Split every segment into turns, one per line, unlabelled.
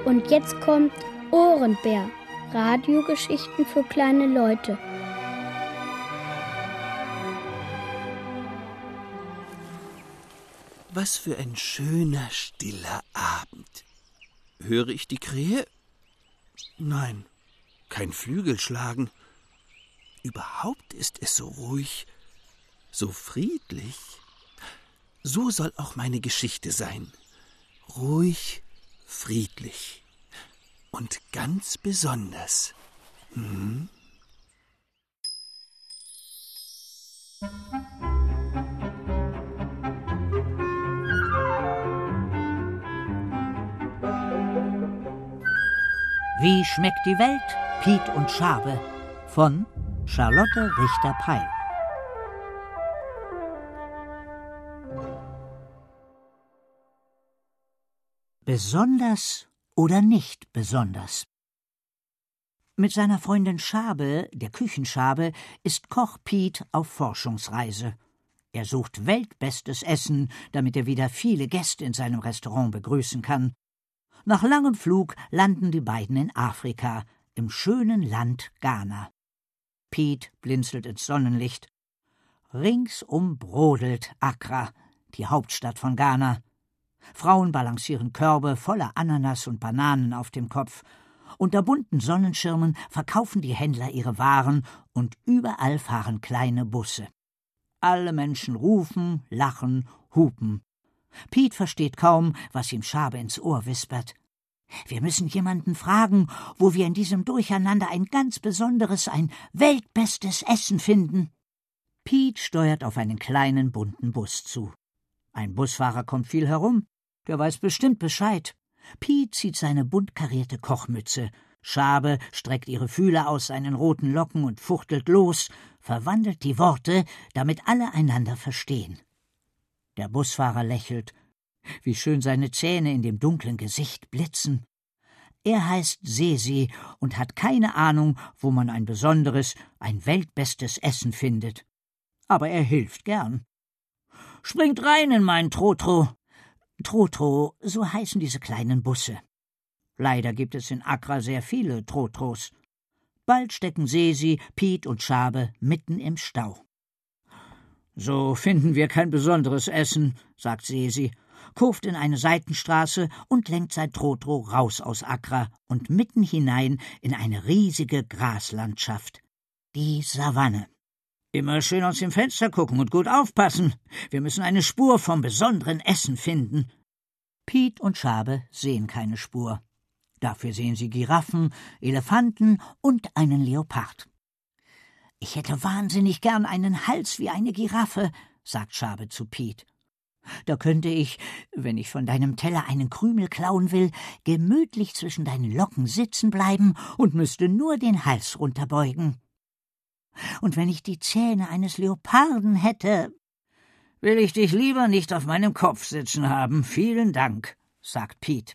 Und jetzt kommt Ohrenbär. Radiogeschichten für kleine Leute.
Was für ein schöner, stiller Abend. Höre ich die Krähe? Nein, kein Flügelschlagen. Überhaupt ist es so ruhig, so friedlich. So soll auch meine Geschichte sein. Ruhig, friedlich. Und ganz besonders.
Wie schmeckt die Welt? Piet und Schabe von Charlotte Richter-Peil. Besonders oder nicht besonders? Mit seiner Freundin Schabe, der Küchenschabe, ist Koch Piet auf Forschungsreise. Er sucht weltbestes Essen, damit er wieder viele Gäste in seinem Restaurant begrüßen kann. Nach langem Flug landen die beiden in Afrika, im schönen Land Ghana. Piet blinzelt ins Sonnenlicht. Ringsum brodelt Accra, die Hauptstadt von Ghana. Frauen balancieren Körbe voller Ananas und Bananen auf dem Kopf. Unter bunten Sonnenschirmen verkaufen die Händler ihre Waren und überall fahren kleine Busse. Alle Menschen rufen, lachen, hupen. Piet versteht kaum, was ihm Schabe ins Ohr wispert. Wir müssen jemanden fragen, wo wir in diesem Durcheinander ein ganz besonderes, ein weltbestes Essen finden. Piet steuert auf einen kleinen, bunten Bus zu. Ein Busfahrer kommt viel herum, der weiß bestimmt Bescheid. Piet zieht seine bunt karierte Kochmütze. Schabe streckt ihre Fühler aus seinen roten Locken und fuchtelt los, verwandelt die Worte, damit alle einander verstehen. Der Busfahrer lächelt. Wie schön seine Zähne in dem dunklen Gesicht blitzen. Er heißt Sesi und hat keine Ahnung, wo man ein besonderes, ein weltbestes Essen findet. Aber er hilft gern. »Springt rein in meinen Trotro.« Trotro, so heißen diese kleinen Busse. Leider gibt es in Accra sehr viele Trotros. Bald stecken Sesi, Piet und Schabe mitten im Stau. »So finden wir kein besonderes Essen«, sagt Sesi, kurft in eine Seitenstraße und lenkt sein Trotro raus aus Accra und mitten hinein in eine riesige Graslandschaft. Die Savanne. »Immer schön aus dem Fenster gucken und gut aufpassen. Wir müssen eine Spur vom besonderen Essen finden.« Piet und Schabe sehen keine Spur. Dafür sehen sie Giraffen, Elefanten und einen Leopard. »Ich hätte wahnsinnig gern einen Hals wie eine Giraffe«, sagt Schabe zu Piet. »Da könnte ich, wenn ich von deinem Teller einen Krümel klauen will, gemütlich zwischen deinen Locken sitzen bleiben und müsste nur den Hals runterbeugen. Und wenn ich die Zähne eines Leoparden hätte, will ich dich lieber nicht auf meinem Kopf sitzen haben. Vielen Dank«, sagt Piet.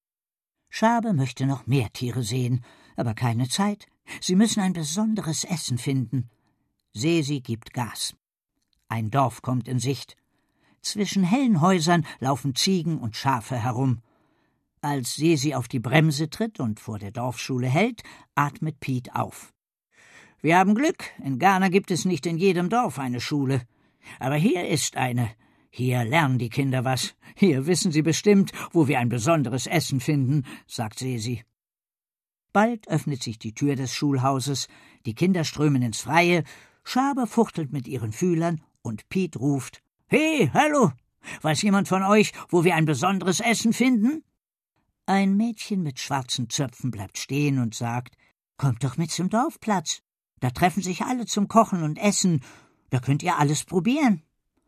Schabe möchte noch mehr Tiere sehen, aber keine Zeit. Sie müssen ein besonderes Essen finden. Sesi gibt Gas. Ein Dorf kommt in Sicht. Zwischen hellen Häusern laufen Ziegen und Schafe herum. Als Sesi auf die Bremse tritt und vor der Dorfschule hält, atmet Piet auf. »Wir haben Glück, in Ghana gibt es nicht in jedem Dorf eine Schule. Aber hier ist eine. Hier lernen die Kinder was. Hier wissen sie bestimmt, wo wir ein besonderes Essen finden«, sagt Sesi. Bald öffnet sich die Tür des Schulhauses, die Kinder strömen ins Freie, Schabe fuchtelt mit ihren Fühlern und Piet ruft: »Hey, hallo! Weiß jemand von euch, wo wir ein besonderes Essen finden?« Ein Mädchen mit schwarzen Zöpfen bleibt stehen und sagt: »Kommt doch mit zum Dorfplatz. Da treffen sich alle zum Kochen und Essen. Da könnt ihr alles probieren.«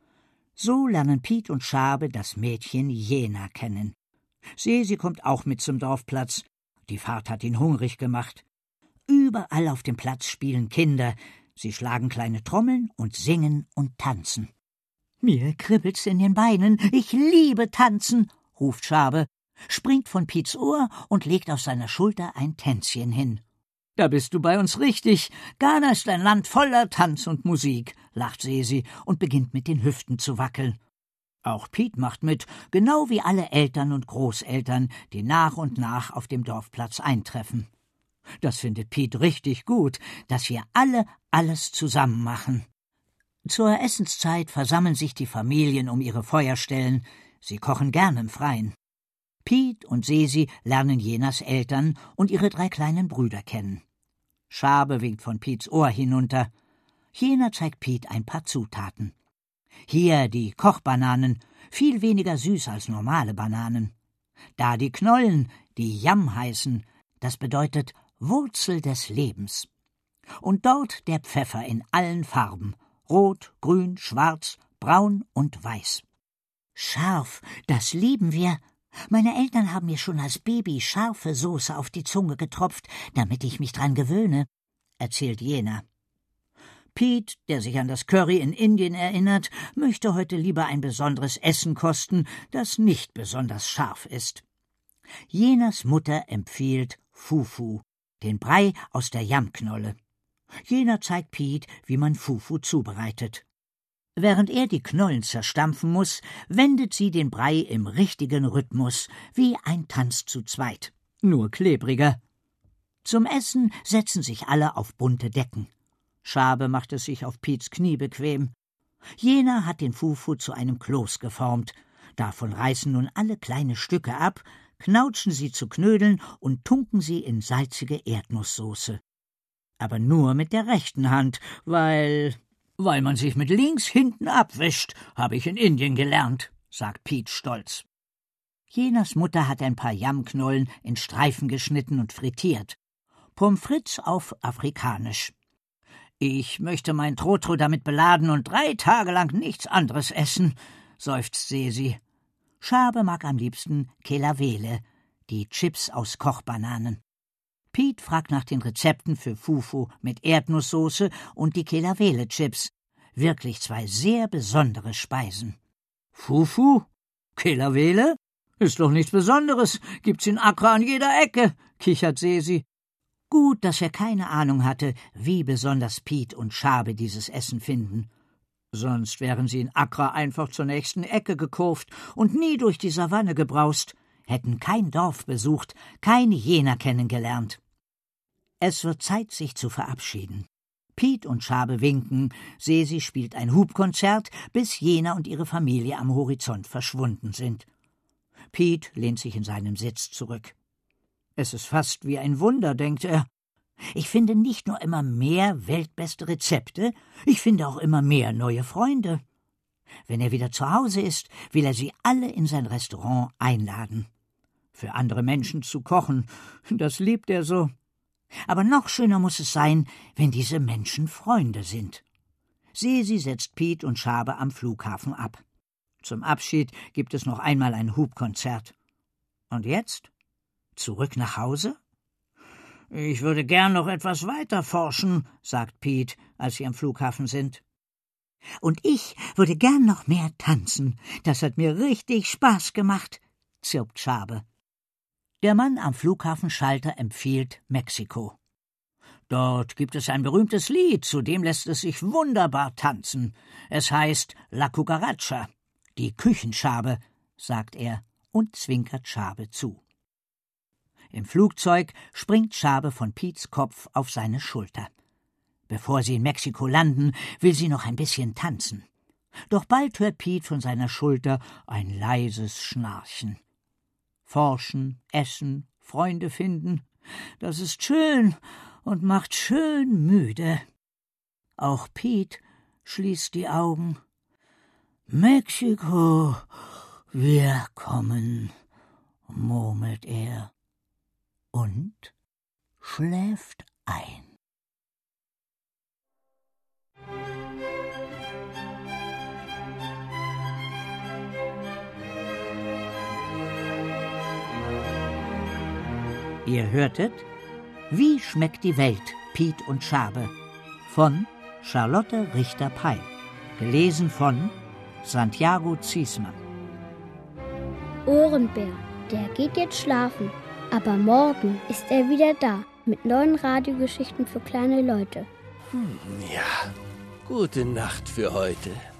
So lernen Piet und Schabe das Mädchen Jena kennen. Sie kommt auch mit zum Dorfplatz. Die Fahrt hat ihn hungrig gemacht. Überall auf dem Platz spielen Kinder. Sie schlagen kleine Trommeln und singen und tanzen. »Mir kribbelt's in den Beinen. Ich liebe tanzen«, ruft Schabe, springt von Piets Ohr und legt auf seiner Schulter ein Tänzchen hin. »Da bist du bei uns richtig. Ghana ist ein Land voller Tanz und Musik«, lacht Sesi und beginnt mit den Hüften zu wackeln. Auch Piet macht mit, genau wie alle Eltern und Großeltern, die nach und nach auf dem Dorfplatz eintreffen. Das findet Piet richtig gut, dass wir alle alles zusammen machen. Zur Essenszeit versammeln sich die Familien um ihre Feuerstellen. Sie kochen gern im Freien. Piet und Sesi lernen Jenas Eltern und ihre 3 kleinen Brüder kennen. Schabe winkt von Piets Ohr hinunter. Jena zeigt Piet ein paar Zutaten. Hier die Kochbananen, viel weniger süß als normale Bananen. Da die Knollen, die Yam heißen, das bedeutet Wurzel des Lebens. Und dort der Pfeffer in allen Farben, rot, grün, schwarz, braun und weiß. Scharf, das lieben wir. Meine Eltern haben mir schon als Baby scharfe Soße auf die Zunge getropft, damit ich mich dran gewöhne, erzählt Jena. Piet, der sich an das Curry in Indien erinnert, möchte heute lieber ein besonderes Essen kosten, das nicht besonders scharf ist. Jenas Mutter empfiehlt Fufu, den Brei aus der Yamknolle. Jena zeigt Piet, wie man Fufu zubereitet. Während er die Knollen zerstampfen muss, wendet sie den Brei im richtigen Rhythmus, wie ein Tanz zu zweit, nur klebriger. Zum Essen setzen sich alle auf bunte Decken. Schabe macht es sich auf Piets Knie bequem. Jena hat den Fufu zu einem Kloß geformt. Davon reißen nun alle kleine Stücke ab, knautschen sie zu Knödeln und tunken sie in salzige Erdnusssoße. Aber nur mit der rechten Hand, weil man sich mit links hinten abwischt, habe ich in Indien gelernt, sagt Piet stolz. Jenas Mutter hat ein paar Yamknollen in Streifen geschnitten und frittiert. Pommes frites auf Afrikanisch. Ich möchte mein Trotro damit beladen und 3 Tage lang nichts anderes essen, seufzt Sesi. Schabe mag am liebsten Kelawele, die Chips aus Kochbananen. Piet fragt nach den Rezepten für Fufu mit Erdnusssoße und die Kelawele-Chips. Wirklich 2 sehr besondere Speisen. Fufu? Kelawele? Ist doch nichts Besonderes, gibt's in Accra an jeder Ecke, kichert Sesi. Gut, dass er keine Ahnung hatte, wie besonders Piet und Schabe dieses Essen finden. Sonst wären sie in Accra einfach zur nächsten Ecke gekurft und nie durch die Savanne gebraust, hätten kein Dorf besucht, keine Jena kennengelernt. Es wird Zeit, sich zu verabschieden. Piet und Schabe winken, Sesi spielt ein Hubkonzert, bis Jena und ihre Familie am Horizont verschwunden sind. Piet lehnt sich in seinem Sitz zurück. Es ist fast wie ein Wunder, denkt er. Ich finde nicht nur immer mehr weltbeste Rezepte, ich finde auch immer mehr neue Freunde. Wenn er wieder zu Hause ist, will er sie alle in sein Restaurant einladen. Für andere Menschen zu kochen, das liebt er so. Aber noch schöner muss es sein, wenn diese Menschen Freunde sind. Sesi setzt Piet und Schabe am Flughafen ab. Zum Abschied gibt es noch einmal ein Hubkonzert. Und jetzt? Zurück nach Hause? Ich würde gern noch etwas weiter forschen, sagt Piet, als sie am Flughafen sind. Und ich würde gern noch mehr tanzen. Das hat mir richtig Spaß gemacht, zirpt Schabe. Der Mann am Flughafenschalter empfiehlt Mexiko. Dort gibt es ein berühmtes Lied, zu dem lässt es sich wunderbar tanzen. Es heißt La Cucaracha, die Küchenschabe, sagt er und zwinkert Schabe zu. Im Flugzeug springt Schabe von Piets Kopf auf seine Schulter. Bevor sie in Mexiko landen, will sie noch ein bisschen tanzen. Doch bald hört Piet von seiner Schulter ein leises Schnarchen. Forschen, essen, Freunde finden, das ist schön und macht schön müde. Auch Piet schließt die Augen. Mexiko, wir kommen, murmelt er und schläft ein. Ihr hörtet Wie schmeckt die Welt? Piet und Schabe von Charlotte Richter-Peil, gelesen von Santiago Ziesmann.
Ohrenbär, der geht jetzt schlafen, aber morgen ist er wieder da mit neuen Radiogeschichten für kleine Leute.
Ja, gute Nacht für heute.